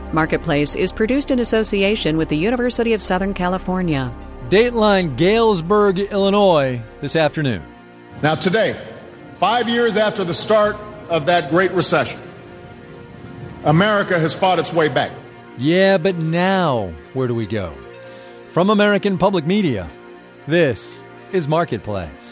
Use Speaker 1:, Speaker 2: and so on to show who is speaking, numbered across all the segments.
Speaker 1: Marketplace is produced in association with the University of Southern California.
Speaker 2: Dateline Galesburg, Illinois, this afternoon.
Speaker 3: Now today, 5 years after the start of that Great Recession, America has fought its way back.
Speaker 2: Yeah, but now, where do we go? From American Public Media, this is Marketplace.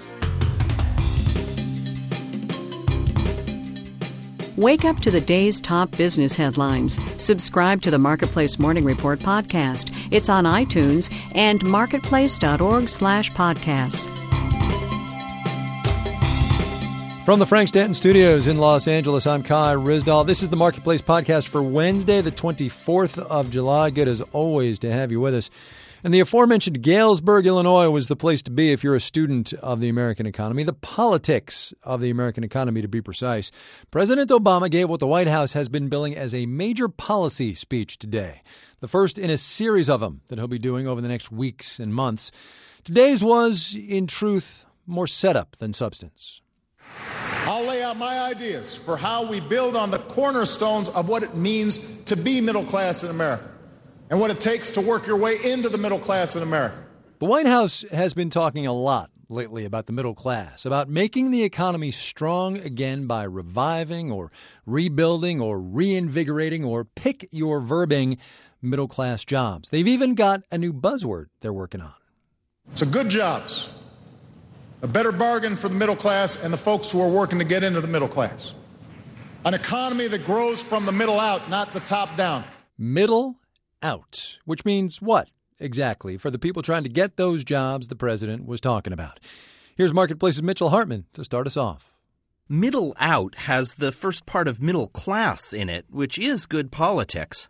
Speaker 1: Wake up to the day's top business headlines. Subscribe to the Marketplace Morning Report podcast. It's on iTunes and marketplace.org/podcasts.
Speaker 2: From the Frank Stanton Studios in Los Angeles, I'm Kai Ryssdal. This is the Marketplace podcast for Wednesday, the 24th of July. Good as always to have you with us. And the aforementioned Galesburg, Illinois was the place to be if you're a student of the American economy, the politics of the American economy to be precise. President Obama gave what the White House has been billing as a major policy speech today, the first in a series of them that he'll be doing over the next weeks and months. Today's was, in truth, more setup than substance.
Speaker 3: I'll lay out my ideas for how we build on the cornerstones of what it means to be middle class in America and what it takes to work your way into the middle class in America.
Speaker 2: The White House has been talking a lot lately about the middle class, about making the economy strong again by reviving or rebuilding or reinvigorating or pick your verbing middle class jobs. They've even got a new buzzword they're working on.
Speaker 3: So good jobs, a better bargain for the middle class and the folks who are working to get into the middle class. An economy that grows from the middle out, not the top down.
Speaker 2: Middle out, which means what exactly for the people trying to get those jobs the president was talking about? Here's Marketplace's Mitchell Hartman to start us off.
Speaker 4: Middle out has the first part of middle class in it, which is good politics.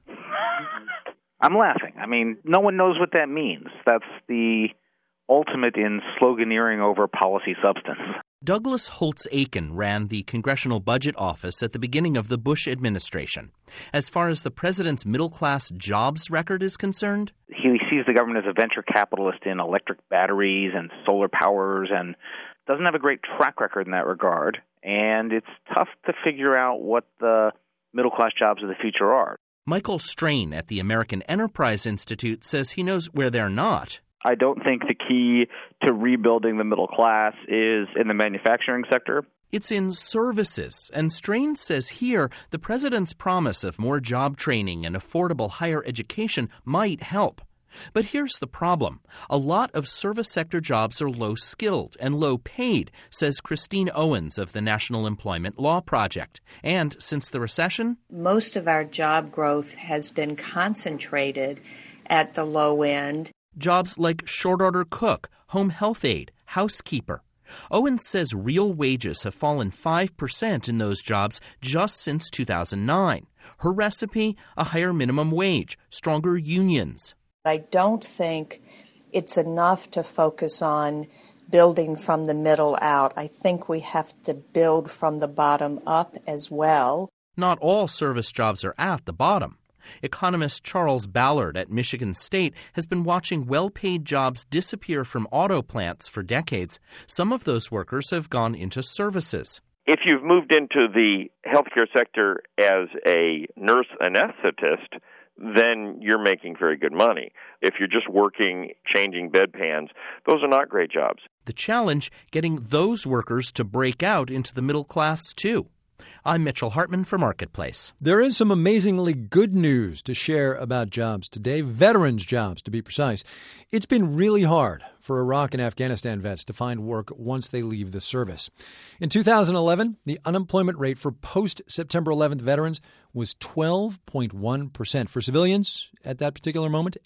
Speaker 5: I'm laughing. I mean, no one knows what that means. That's the ultimate in sloganeering over policy substance.
Speaker 4: Douglas Holtz-Eakin ran the Congressional Budget Office at the beginning of the Bush administration. As far as the president's middle-class jobs record is concerned,
Speaker 5: he sees the government as a venture capitalist in electric batteries and solar powers and doesn't have a great track record in that regard. And it's tough to figure out what the middle-class jobs of the future are.
Speaker 4: Michael Strain at the American Enterprise Institute says he knows where they're not.
Speaker 6: I don't think the key to rebuilding the middle class is in the manufacturing sector.
Speaker 4: It's in services, and Strain says here the president's promise of more job training and affordable higher education might help. But here's the problem. A lot of service sector jobs are low-skilled and low-paid, says Christine Owens of the National Employment Law Project. And since the recession,
Speaker 7: most of our job growth has been concentrated at the low end.
Speaker 4: Jobs like short-order cook, home health aide, housekeeper. Owens says real wages have fallen 5% in those jobs just since 2009. Her recipe, a higher minimum wage, stronger unions.
Speaker 7: I don't think it's enough to focus on building from the middle out. I think we have to build from the bottom up as well.
Speaker 4: Not all service jobs are at the bottom. Economist Charles Ballard at Michigan State has been watching well-paid jobs disappear from auto plants for decades. Some of those workers have gone into services.
Speaker 8: If you've moved into the healthcare sector as a nurse anesthetist, then you're making very good money. If you're just working, changing bedpans, those are not great jobs.
Speaker 4: The challenge, getting those workers to break out into the middle class, too. I'm Mitchell Hartman for Marketplace.
Speaker 2: There is some amazingly good news to share about jobs today, veterans' jobs to be precise. It's been really hard for Iraq and Afghanistan vets to find work once they leave the service. In 2011, the unemployment rate for post-September 11th veterans was 12.1%. For civilians, at that particular moment,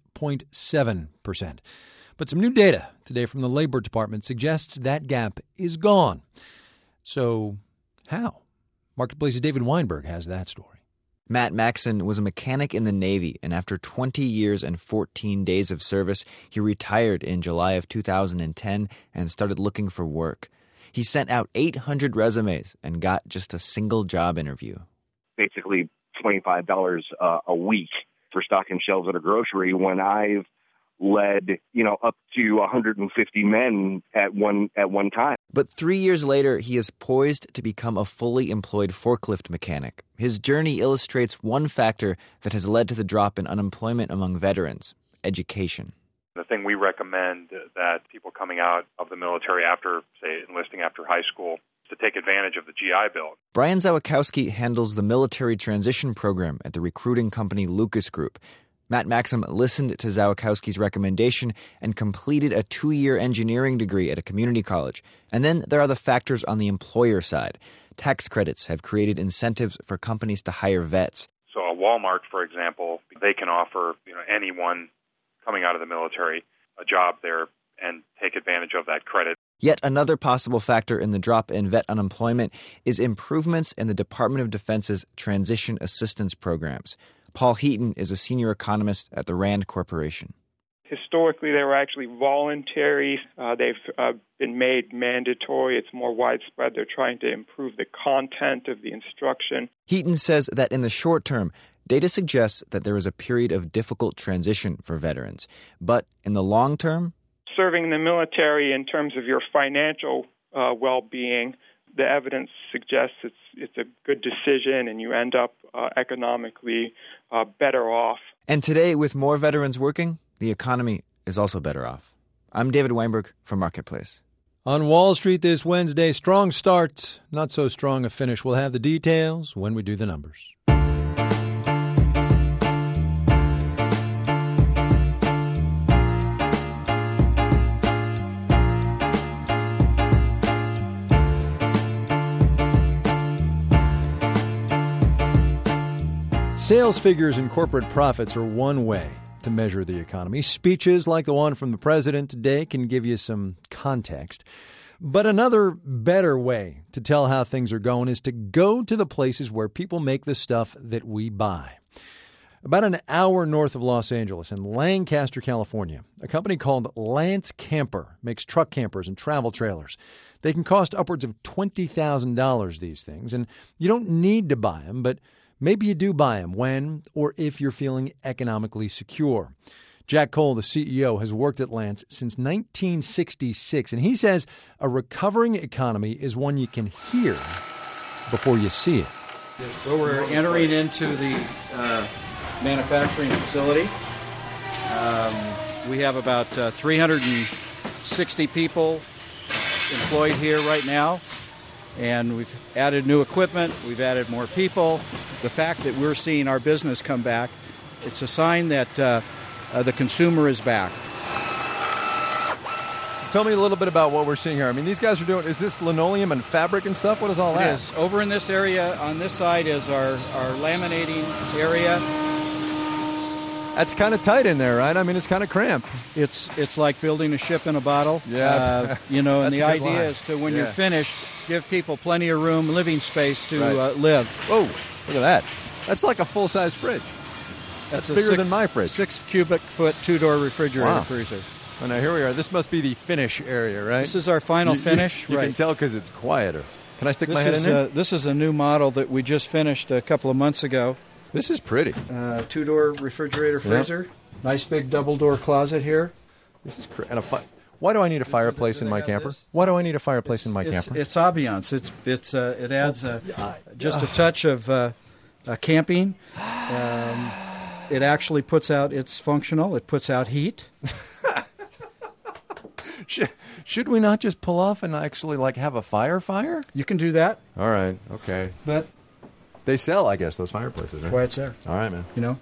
Speaker 2: 8.7%. But some new data today from the Labor Department suggests that gap is gone. So how? Marketplace's David Weinberg has that story.
Speaker 9: Matt Maxon was a mechanic in the Navy, and after 20 years and 14 days of service, he retired in July of 2010 and started looking for work. He sent out 800 resumes and got just a single job interview.
Speaker 10: Basically $25 a week for stocking shelves at a grocery when I've led, up to 150 men at one time.
Speaker 9: But 3 years later, he is poised to become a fully employed forklift mechanic. His journey illustrates one factor that has led to the drop in unemployment among veterans: education.
Speaker 11: The thing we recommend that people coming out of the military after, say, enlisting after high school, is to take advantage of the GI Bill.
Speaker 9: Brian Zawakowski handles the military transition program at the recruiting company Lucas Group. Matt Maxim listened to Zawakowski's recommendation and completed a 2-year engineering degree at a community college. And then there are the factors on the employer side. Tax credits have created incentives for companies to hire vets.
Speaker 11: So a Walmart, for example, they can offer anyone coming out of the military a job there and take advantage of that credit.
Speaker 9: Yet another possible factor in the drop in vet unemployment is improvements in the Department of Defense's transition assistance programs. Paul Heaton is a senior economist at the RAND Corporation.
Speaker 12: Historically, they were actually voluntary. They've been made mandatory. It's more widespread. They're trying to improve the content of the instruction.
Speaker 9: Heaton says that in the short term, data suggests that there is a period of difficult transition for veterans. But in the long term,
Speaker 12: serving in the military in terms of your financial well-being, the evidence suggests it's a good decision and you end up economically better off.
Speaker 9: And today, with more veterans working, the economy is also better off. I'm David Weinberg from Marketplace.
Speaker 2: On Wall Street this Wednesday, strong start, not so strong a finish. We'll have the details when we do the numbers. Sales figures and corporate profits are one way to measure the economy. Speeches like the one from the president today can give you some context. But another better way to tell how things are going is to go to the places where people make the stuff that we buy. About an hour north of Los Angeles in Lancaster, California, a company called Lance Camper makes truck campers and travel trailers. They can cost upwards of $20,000, these things, and you don't need to buy them, but maybe you do buy them when or if you're feeling economically secure. Jack Cole, the CEO, has worked at Lance since 1966, and he says a recovering economy is one you can hear before you see it.
Speaker 13: Well, we're entering into the manufacturing facility. We have about 360 people employed here right now. And we've added new equipment, we've added more people. The fact that we're seeing our business come back, it's a sign that the consumer is back.
Speaker 2: So tell me a little bit about what we're seeing here. I mean, these guys are doing, is this linoleum and fabric and stuff? What is all that?
Speaker 13: It is. Over in this area, on this side is our laminating area.
Speaker 2: That's kind of tight in there, right? I mean, it's kind of cramped.
Speaker 13: It's like building a ship in a bottle.
Speaker 2: Yeah.
Speaker 13: And the idea is to, when you're finished, give people plenty of room, living space to live.
Speaker 2: Whoa, look at that. That's like a full-size fridge. That's bigger than my fridge.
Speaker 13: 6 cubic foot, 2-door refrigerator freezer.
Speaker 2: Well, now here we are. This must be the finish area, right?
Speaker 13: This is our final finish.
Speaker 2: You can tell because it's quieter. Can I stick my head in there?
Speaker 13: This is a new model that we just finished a couple of months ago.
Speaker 2: This is pretty.
Speaker 13: 2-door refrigerator freezer. Yep. Nice big double-door closet here.
Speaker 2: This is and why do I need a fireplace in my camper? Why do I need a fireplace in my camper?
Speaker 13: It's ambiance. It adds just a touch of camping. It actually puts out. It's functional. It puts out heat.
Speaker 2: Should we not just pull off and actually have a fire?
Speaker 13: You can do that.
Speaker 2: All right. Okay.
Speaker 13: But
Speaker 2: they sell, I guess, those fireplaces, right?
Speaker 13: That's why it's there.
Speaker 2: All right, man.
Speaker 13: You know.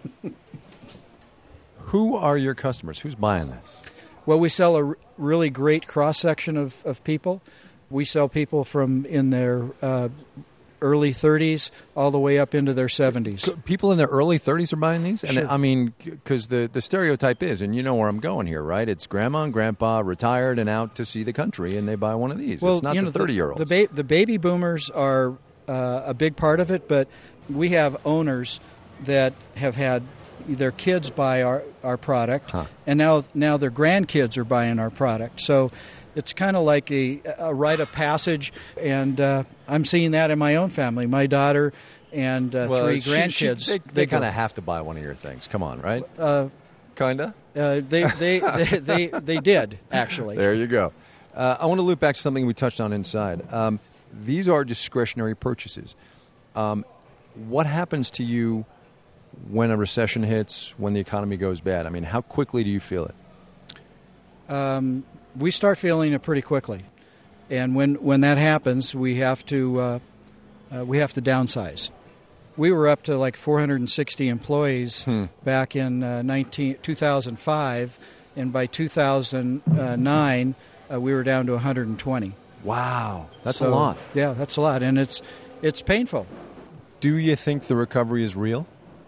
Speaker 2: Who are your customers? Who's buying this?
Speaker 13: Well, we sell a really great cross-section of people. We sell people from in their early 30s all the way up into their 70s.
Speaker 2: So people in their early 30s are buying these?
Speaker 13: Sure.
Speaker 2: And I mean, because the stereotype is, and you know where I'm going here, right? It's grandma and grandpa retired and out to see the country, and they buy one of these.
Speaker 13: Well,
Speaker 2: it's not the 30-year-olds.
Speaker 13: The baby boomers are a big part of it, but we have owners that have had their kids buy our product, and now their grandkids are buying our product. So it's kind of like a rite of passage, and I'm seeing that in my own family. My daughter and 3 grandkids.
Speaker 2: They kind of have to buy one of your things. Come on, right? Come kinda.
Speaker 13: They did, actually.
Speaker 2: There you go. I want to loop back to something we touched on inside. These are discretionary purchases. What happens to you when a recession hits, when the economy goes bad? I mean, how quickly do you feel it?
Speaker 13: We start feeling it pretty quickly. And when that happens, we have to downsize. We were up to like 460 employees back in 2005, and by 2009, we were down to 120.
Speaker 2: Wow, that's a lot.
Speaker 13: Yeah, that's a lot, and it's painful.
Speaker 2: Do you think the recovery is real?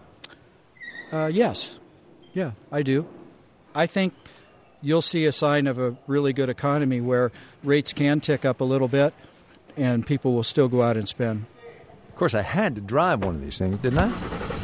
Speaker 13: Yes. Yeah, I do. I think you'll see a sign of a really good economy where rates can tick up a little bit and people will still go out and spend.
Speaker 2: Of course, I had to drive one of these things, didn't I?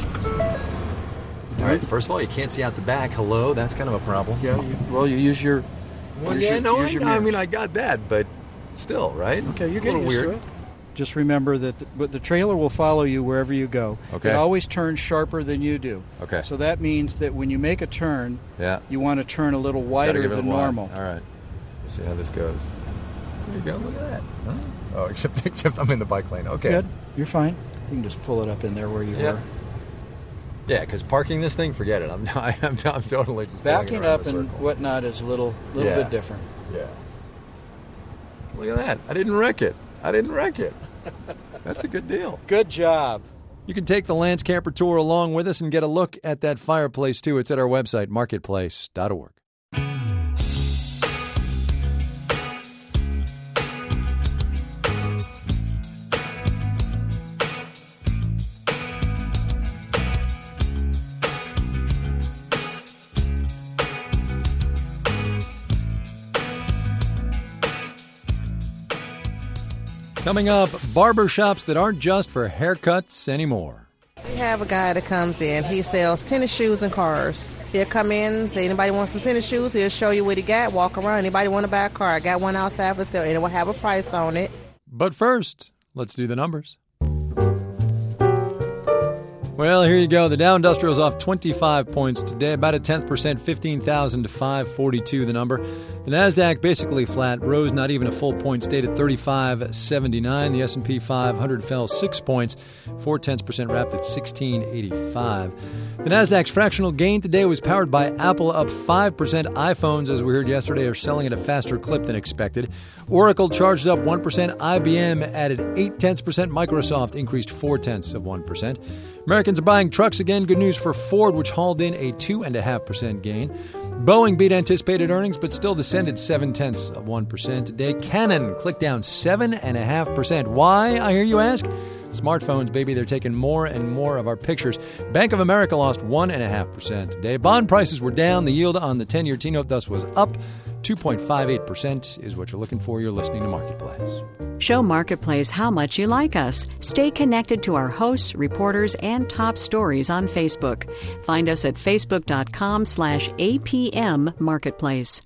Speaker 2: All right, first of all, you can't see out the back. Hello, that's kind of a problem.
Speaker 13: Yeah, you use your...
Speaker 2: I got that, but still, right?
Speaker 13: Okay, you're
Speaker 2: it's
Speaker 13: getting used to it. Just remember that the trailer will follow you wherever you go.
Speaker 2: Okay.
Speaker 13: It always turns sharper than you do.
Speaker 2: Okay.
Speaker 13: So that means that when you make a turn, you want to turn a little wider than normal.
Speaker 2: All right. Let's see how this goes. There you go. Look at that. Huh? Oh, except I'm in the bike lane. Okay.
Speaker 13: Good. You're fine. You can just pull it up in there where you were.
Speaker 2: Yeah, because parking this thing, forget it. I'm totally just
Speaker 13: backing up and whatnot is a little bit different.
Speaker 2: Yeah. Look at that. I didn't wreck it. That's a good deal.
Speaker 13: Good job.
Speaker 2: You can take the Lance Camper Tour along with us and get a look at that fireplace, too. It's at our website, marketplace.org. Coming up, barbershops that aren't just for haircuts anymore.
Speaker 14: We have a guy that comes in. He sells tennis shoes and cars. He'll come in, say, anybody want some tennis shoes? He'll show you what he got, walk around. Anybody want to buy a car? I got one outside for sale, and it will have a price on it.
Speaker 2: But first, let's do the numbers. Well, here you go. The Dow Industrial's off 25 points today, about a 10%, 15,000 to 542 the number. The Nasdaq basically flat, rose not even a full point, stayed at 3579. The S&P 500 fell 6 points, 0.4% wrapped at 1685. The Nasdaq's fractional gain today was powered by Apple, up 5%. iPhones, as we heard yesterday, are selling at a faster clip than expected. Oracle charged up 1%. IBM added 0.8%. Microsoft increased 0.4%. Americans are buying trucks again. Good news for Ford, which hauled in a 2.5% gain. Boeing beat anticipated earnings, but still descended 0.7% today. Canon clicked down 7.5%. Why, I hear you ask? Smartphones, baby, they're taking more and more of our pictures. Bank of America lost 1.5% today. Bond prices were down. The yield on the 10-year T-note thus was up. 2.58% is what you're looking for. You're listening to Marketplace.
Speaker 1: Show Marketplace how much you like us. Stay connected to our hosts, reporters, and top stories on Facebook. Find us at facebook.com/APM Marketplace.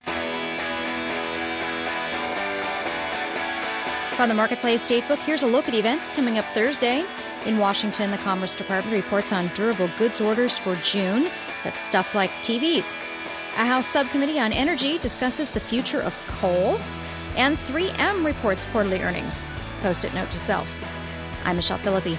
Speaker 15: From the Marketplace Datebook, here's a look at events coming up Thursday. In Washington, the Commerce Department reports on durable goods orders for June. That's stuff like TVs. A House Subcommittee on Energy discusses the future of coal. And 3M reports quarterly earnings. Post-it note to self. I'm Michelle Philippi.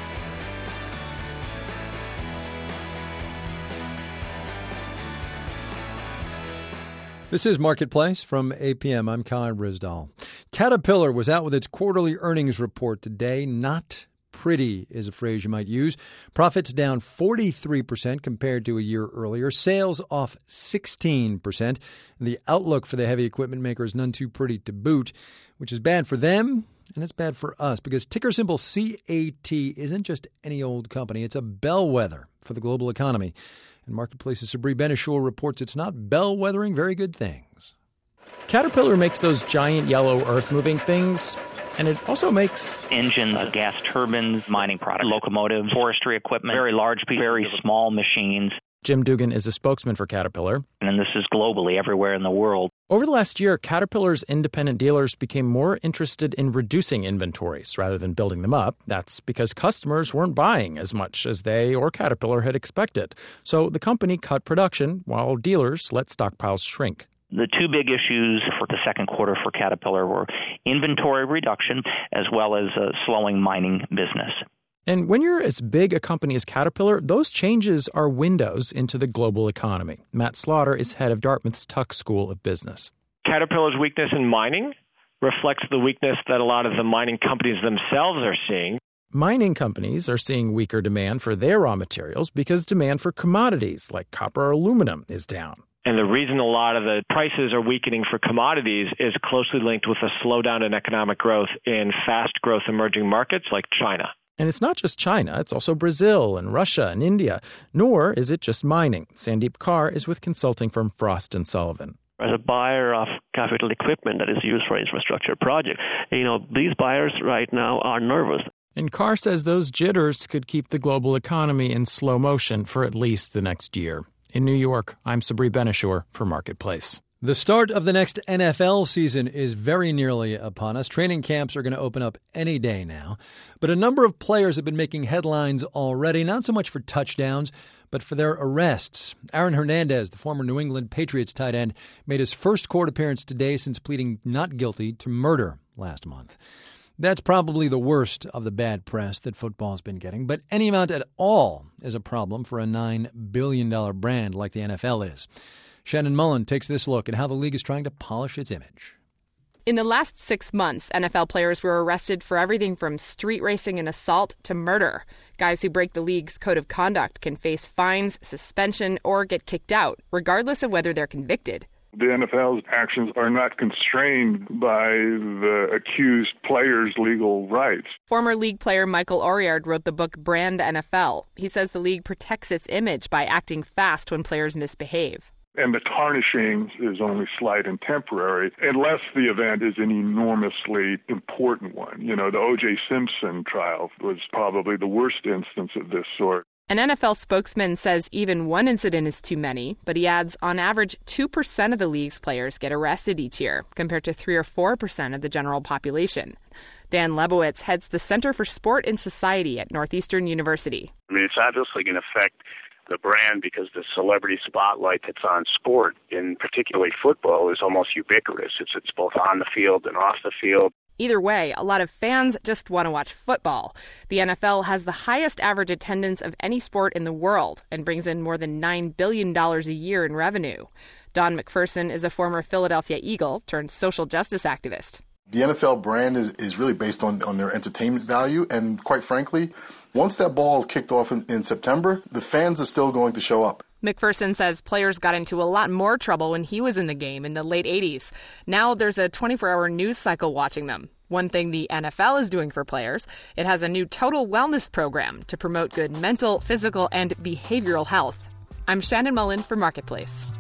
Speaker 2: This is Marketplace from APM. I'm Kai Rizdal. Caterpillar was out with its quarterly earnings report today. Not pretty is a phrase you might use. Profits down 43% compared to a year earlier. Sales off 16%. And the outlook for the heavy equipment maker is none too pretty to boot, which is bad for them and it's bad for us because ticker symbol CAT isn't just any old company. It's a bellwether for the global economy. And Marketplace's Sabri Benishur reports it's not bellwethering very good things.
Speaker 16: Caterpillar makes those giant yellow earth-moving things, and it also makes
Speaker 17: engines, gas turbines, mining products, locomotives, forestry equipment, very large, very small machines.
Speaker 16: Jim Dugan is a spokesman for Caterpillar.
Speaker 17: And this is globally, everywhere in the world.
Speaker 16: Over the last year, Caterpillar's independent dealers became more interested in reducing inventories rather than building them up. That's because customers weren't buying as much as they or Caterpillar had expected. So the company cut production while dealers let stockpiles shrink.
Speaker 17: The two big issues for the second quarter for Caterpillar were inventory reduction as well as slowing mining business.
Speaker 16: And when you're as big a company as Caterpillar, those changes are windows into the global economy. Matt Slaughter is head of Dartmouth's Tuck School of Business.
Speaker 18: Caterpillar's weakness in mining reflects the weakness that a lot of the mining companies themselves are seeing.
Speaker 16: Mining companies are seeing weaker demand for their raw materials because demand for commodities like copper or aluminum is down.
Speaker 18: And the reason a lot of the prices are weakening for commodities is closely linked with a slowdown in economic growth in fast growth emerging markets like China.
Speaker 16: And it's not just China, it's also Brazil and Russia and India. Nor is it just mining. Sandeep Kaur is with consulting firm Frost & Sullivan.
Speaker 19: As a buyer of capital equipment that is used for infrastructure projects, these buyers right now are nervous.
Speaker 16: And Kaur says those jitters could keep the global economy in slow motion for at least the next year. In New York, I'm Sabri Benishore for Marketplace.
Speaker 2: The start of the next NFL season is very nearly upon us. Training camps are going to open up any day now. But a number of players have been making headlines already, not so much for touchdowns, but for their arrests. Aaron Hernandez, the former New England Patriots tight end, made his first court appearance today since pleading not guilty to murder last month. That's probably the worst of the bad press that football's been getting, but any amount at all is a problem for a $9 billion brand like the NFL is. Shannon Mullen takes this look at how the league is trying to polish its image.
Speaker 20: In the last 6 months, NFL players were arrested for everything from street racing and assault to murder. Guys who break the league's code of conduct can face fines, suspension, or get kicked out, regardless of whether they're convicted.
Speaker 21: The NFL's actions are not constrained by the accused players' legal rights.
Speaker 20: Former league player Michael Oriard wrote the book Brand NFL. He says the league protects its image by acting fast when players misbehave.
Speaker 21: And the tarnishing is only slight and temporary, unless the event is an enormously important one. The O.J. Simpson trial was probably the worst instance of this sort.
Speaker 20: An NFL spokesman says even one incident is too many, but he adds on average 2% of the league's players get arrested each year, compared to 3 or 4% of the general population. Dan Lebowitz heads the Center for Sport and Society at Northeastern University.
Speaker 22: It's obviously going to affect the brand because the celebrity spotlight that's on sport, in particularly football, is almost ubiquitous. It's both on the field and off the field.
Speaker 20: Either way, a lot of fans just want to watch football. The NFL has the highest average attendance of any sport in the world and brings in more than $9 billion a year in revenue. Don McPherson is a former Philadelphia Eagle turned social justice activist.
Speaker 23: The NFL brand is really based on their entertainment value, and quite frankly, once that ball kicked off in September, the fans are still going to show up.
Speaker 20: McPherson says players got into a lot more trouble when he was in the game in the late 80s. Now there's a 24-hour news cycle watching them. One thing the NFL is doing for players, it has a new total wellness program to promote good mental, physical, and behavioral health. I'm Shannon Mullen for Marketplace.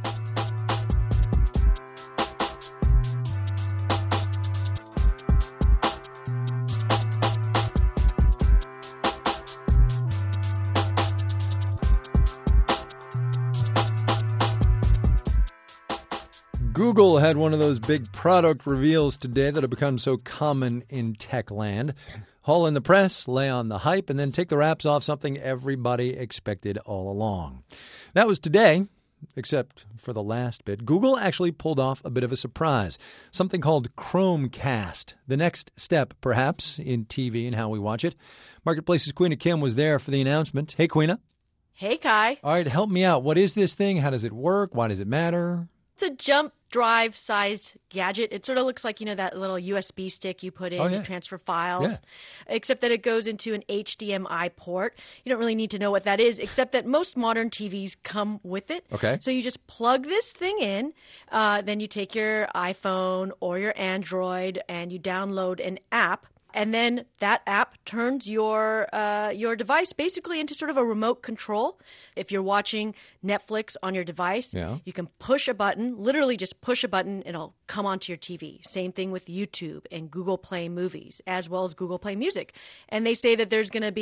Speaker 2: Google had one of those big product reveals today that have become so common in tech land. Haul in the press, lay on the hype, and then take the wraps off something everybody expected all along. That was today, except for the last bit. Google actually pulled off a bit of a surprise, something called Chromecast, the next step, perhaps, in TV and how we watch it. Marketplace's Queena Kim was there for the announcement. Hey, Queena.
Speaker 24: Hey, Kai.
Speaker 2: All right, help me out. What is this thing? How does it work? Why does it matter?
Speaker 24: It's a jump drive-sized gadget. It sort of looks like, that little USB stick you put in to transfer files, except that it goes into an HDMI port. You don't really need to know what that is, except that most modern TVs come with it.
Speaker 2: Okay.
Speaker 24: So you just plug this thing in, then you take your iPhone or your Android and you download an app. And then that app turns your device basically into sort of a remote control. If you're watching Netflix on your device, you can push a button, literally just push a button, and it'll come onto your TV. Same thing with YouTube and Google Play Movies, as well as Google Play Music. And they say that there's going to be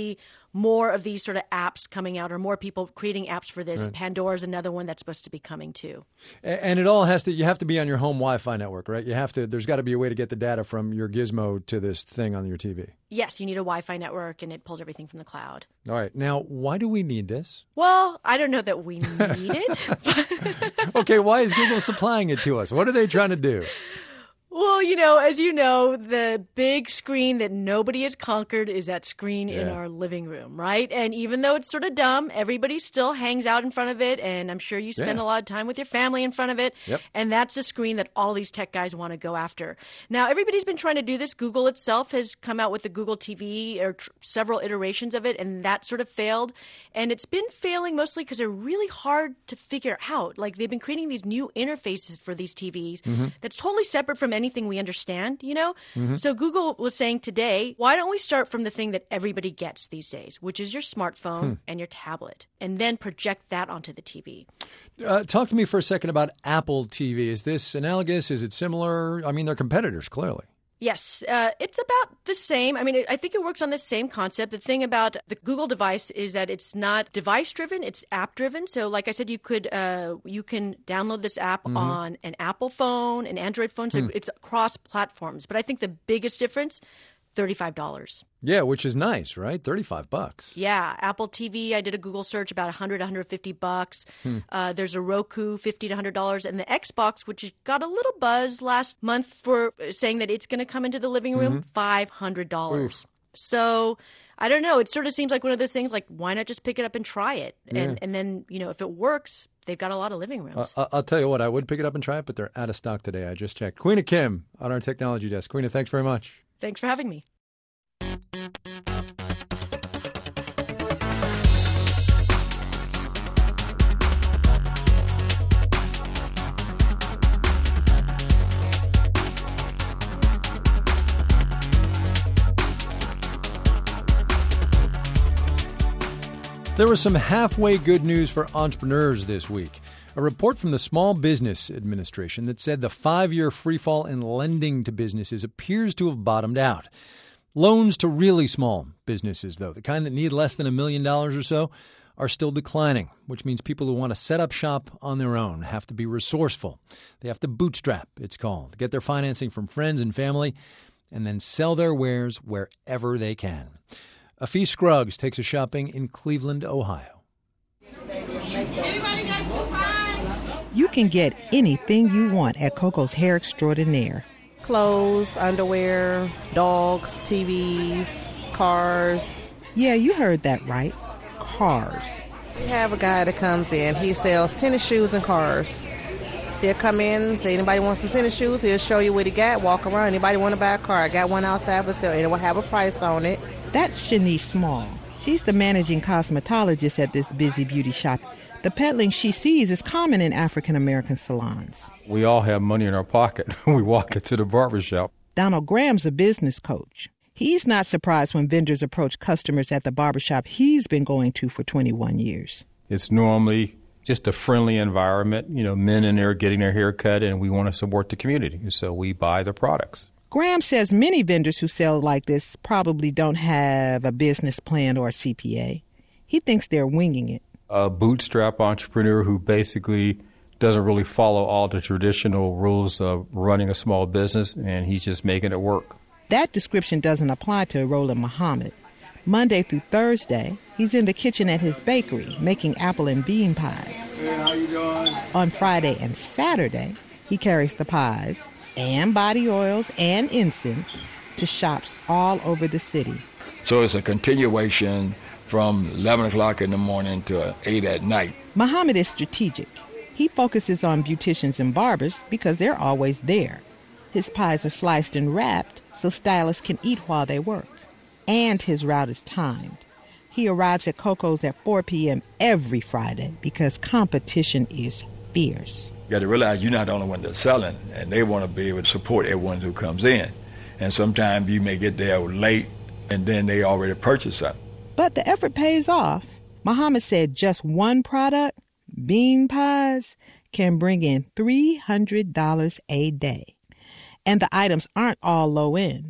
Speaker 24: more of these sort of apps coming out, or more people creating apps for this.
Speaker 2: Right.
Speaker 24: Pandora's another one that's supposed to be coming too.
Speaker 2: And it all you have to be on your home Wi-Fi network, right? There's got to be a way to get the data from your gizmo to this thing on your TV.
Speaker 24: Yes, you need a Wi-Fi network, and it pulls everything from the cloud.
Speaker 2: All right. Now, why do we need this?
Speaker 24: Well, I don't know that we need it.
Speaker 2: Okay, why is Google supplying it to us? What are they trying to do?
Speaker 24: Well, as you know, the big screen that nobody has conquered is that screen in our living room, right? And even though it's sort of dumb, everybody still hangs out in front of it, and I'm sure you spend a lot of time with your family in front of it.
Speaker 2: Yep.
Speaker 24: And that's the screen that all these tech guys want to go after. Now, everybody's been trying to do this. Google itself has come out with the Google TV, or several iterations of it, and that sort of failed. And it's been failing mostly because they're really hard to figure out. Like, they've been creating these new interfaces for these TVs that's totally separate from anything we understand, So Google was saying today, why don't we start from the thing that everybody gets these days, which is your smartphone and your tablet, and then project that onto the TV.
Speaker 2: Talk to me for a second about Apple TV. Is this analogous? Is it similar? I mean, they're competitors, clearly.
Speaker 24: Yes, it's about the same. I mean, I think it works on the same concept. The thing about the Google device is that it's not device-driven, it's app-driven. So like I said, you can download this app on an Apple phone, an Android phone, so it's across platforms. But I think the biggest difference, $35.
Speaker 2: Yeah, which is nice, right? $35.
Speaker 24: Yeah, Apple TV, I did a Google search, about $100, $150. There's a Roku, $50 to $100, and the Xbox, which got a little buzz last month for saying that it's going to come into the living room, $500. Oof. So I don't know. It sort of seems like one of those things, like, why not just pick it up and try it? And then, if it works, they've got a lot of living rooms.
Speaker 2: I'll tell you what, I would pick it up and try it, but they're out of stock today. I just checked. Queena Kim on our technology desk. Queena, thanks very much.
Speaker 24: Thanks for having me.
Speaker 2: There was some halfway good news for entrepreneurs this week. A report from the Small Business Administration that said the 5-year freefall in lending to businesses appears to have bottomed out. Loans to really small businesses, though, the kind that need less than $1 million or so, are still declining, which means people who want to set up shop on their own have to be resourceful. They have to bootstrap, it's called, get their financing from friends and family, and then sell their wares wherever they can. Afees Scruggs takes us shopping in Cleveland, Ohio.
Speaker 3: You can get anything you want at Coco's Hair Extraordinaire.
Speaker 14: Clothes, underwear, dogs, TVs, cars.
Speaker 3: Yeah, you heard that right. Cars.
Speaker 14: We have a guy that comes in. He sells tennis shoes and cars. He'll come in, say, anybody want some tennis shoes? He'll show you what he got, walk around. Anybody want to buy a car? I got one outside for sale, and it will have a price on it.
Speaker 3: That's Shanice Small. She's the managing cosmetologist at this busy beauty shop. The peddling she sees is common in African-American salons.
Speaker 5: We all have money in our pocket when we walk into the barbershop.
Speaker 3: Donald Graham's a business coach. He's not surprised when vendors approach customers at the barbershop he's been going to for 21 years.
Speaker 5: It's normally just a friendly environment, men in there getting their hair cut, and we want to support the community, so we buy the products.
Speaker 3: Graham says many vendors who sell like this probably don't have a business plan or a CPA. He thinks they're winging it.
Speaker 5: A bootstrap entrepreneur who basically doesn't really follow all the traditional rules of running a small business, and he's just making it work.
Speaker 3: That description doesn't apply to Roland Muhammad. Monday through Thursday, he's in the kitchen at his bakery making apple and bean pies.
Speaker 6: Hey, how you doing?
Speaker 3: On Friday and Saturday, he carries the pies and body oils and incense to shops all over the city.
Speaker 6: So it's a continuation from 11 o'clock in the morning to 8 at night.
Speaker 3: Muhammad is strategic. He focuses on beauticians and barbers because they're always there. His pies are sliced and wrapped so stylists can eat while they work. And his route is timed. He arrives at Coco's at 4 p.m. every Friday because competition is fierce.
Speaker 6: You got to realize you're not the only one that's selling, and they want to be able to support everyone who comes in. And sometimes you may get there late, and then they already purchased something.
Speaker 3: But the effort pays off. Muhammad said just one product, bean pies, can bring in $300 a day. And the items aren't all low end.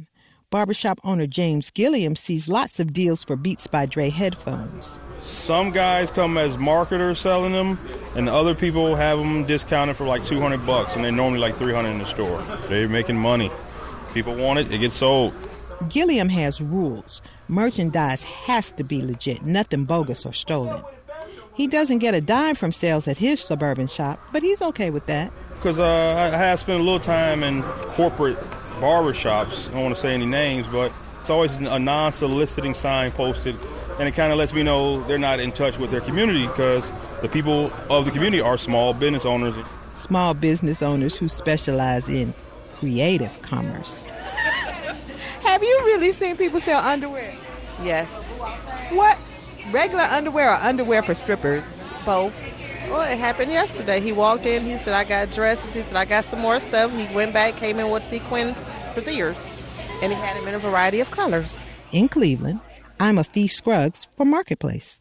Speaker 3: Barbershop owner James Gilliam sees lots of deals for Beats by Dre headphones.
Speaker 4: Some guys come as marketers selling them, and other people have them discounted for like $200, and they're normally like $300 in the store. They're making money. People want it, it gets sold.
Speaker 3: Gilliam has rules. Merchandise has to be legit, nothing bogus or stolen. He doesn't get a dime from sales at his suburban shop, but he's okay with that.
Speaker 4: Because I have spent a little time in corporate barbershops. I don't want to say any names, but it's always a non-soliciting sign posted, and it kind of lets me know they're not in touch with their community because the people of the community are small business owners.
Speaker 3: Small business owners who specialize in creative commerce.
Speaker 7: Have you really seen people sell underwear?
Speaker 14: Yes.
Speaker 7: What? Regular underwear or underwear for strippers?
Speaker 14: Both. Well, it happened yesterday. He walked in, he said, I got dresses. He said, I got some more stuff. He went back, came in with sequins brassieres, and he had them in a variety of colors.
Speaker 3: In Cleveland, I'm Afie Scruggs for Marketplace.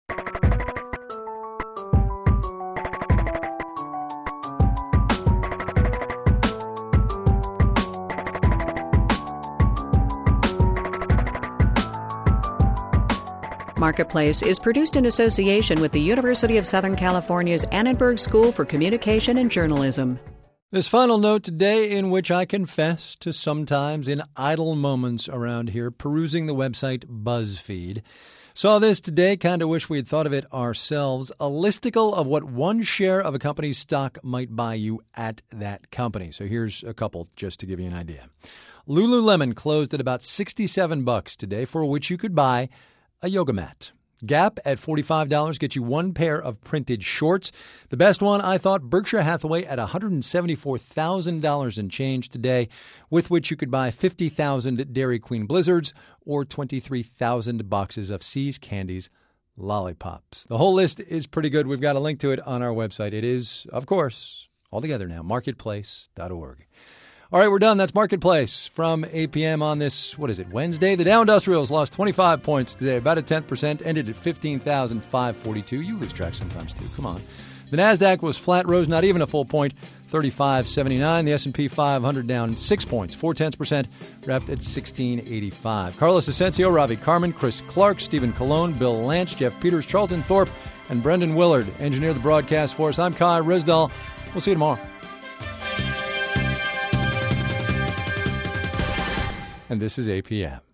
Speaker 1: Marketplace is produced in association with the University of Southern California's Annenberg School for Communication and Journalism.
Speaker 2: This final note today, in which I confess to sometimes in idle moments around here perusing the website BuzzFeed. Saw this today, kind of wish we had thought of it ourselves. A listicle of what one share of a company's stock might buy you at that company. So here's a couple just to give you an idea. Lululemon closed at about $67 today, for which you could buy a yoga mat. Gap at $45 gets you one pair of printed shorts. The best one, I thought, Berkshire Hathaway at $174,000 and change today, with which you could buy 50,000 Dairy Queen Blizzards or 23,000 boxes of See's Candies lollipops. The whole list is pretty good. We've got a link to it on our website. It is, of course, all together now, marketplace.org. All right, we're done. That's Marketplace from 8 p.m. on this, Wednesday. The Dow Industrials lost 25 points today, about a 10%, ended at 15,542. You lose track sometimes, too. Come on. The NASDAQ was flat, rose not even a full point, 35.79. The S&P 500 down 6 points, 0.4%, wrapped at 1685. Carlos Asensio, Ravi Carmen, Chris Clark, Stephen Colon, Bill Lance, Jeff Peters, Charlton Thorpe, and Brendan Willard engineer the broadcast for us. I'm Kai Risdall. We'll see you tomorrow. And this is APM.